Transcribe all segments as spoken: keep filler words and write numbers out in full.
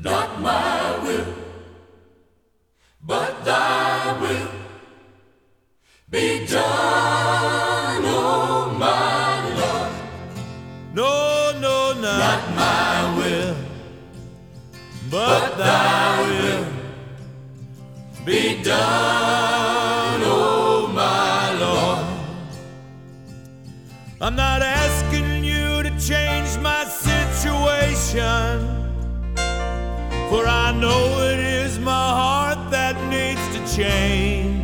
Not my will, but thy will be done, oh my Lord. No, no, not, Not my will, but thy will be done, oh my Lord. I'm not asking you to change my situation, for I know it is my heart that needs to change.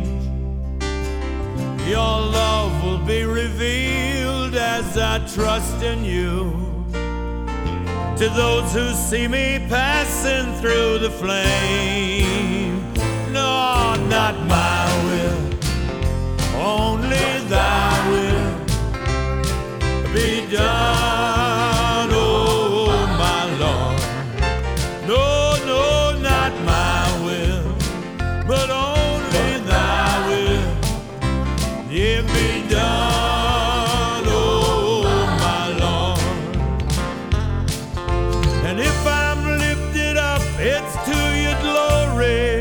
Your love will be revealed as I trust in you. To those who see me passing through the flame, no, not my will, only thy will be done, oh my Lord. No, no, not my will, but only thy will, yeah, be done, oh my Lord. And if I'm lifted up, it's to your glory,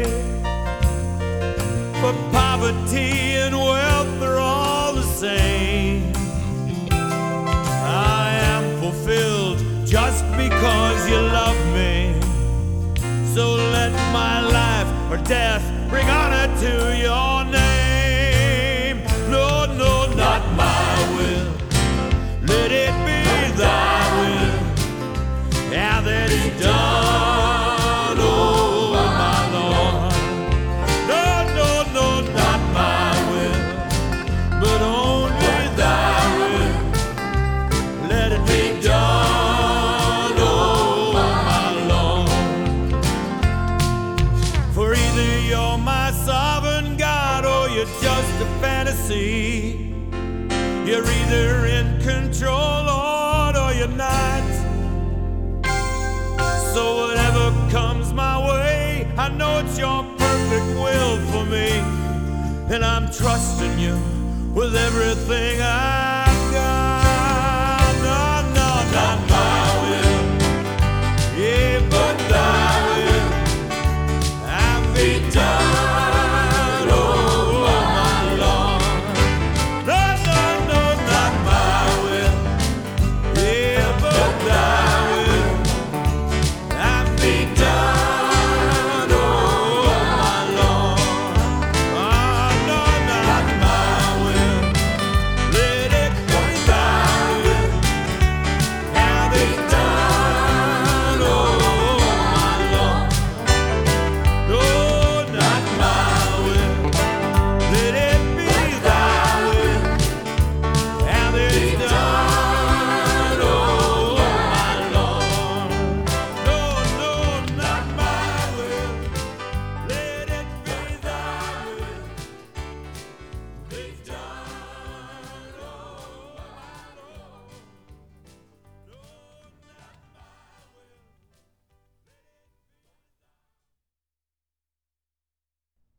for poverty and wealth are all the same. I am fulfilled just because you love me. So let my life or death bring honor to your name. No, no, not my will. Let it be thy will. Yeah, that it's done, oh my Lord. No, no, no, not my will, but only thy will. Let it be done, oh my Lord. For either you're my sovereign God or you're just a fantasy. You're either in control, Lord, or you're not. So whatever comes my way, I know it's your perfect will for me, and I'm trusting you with everything I've got. No, no, not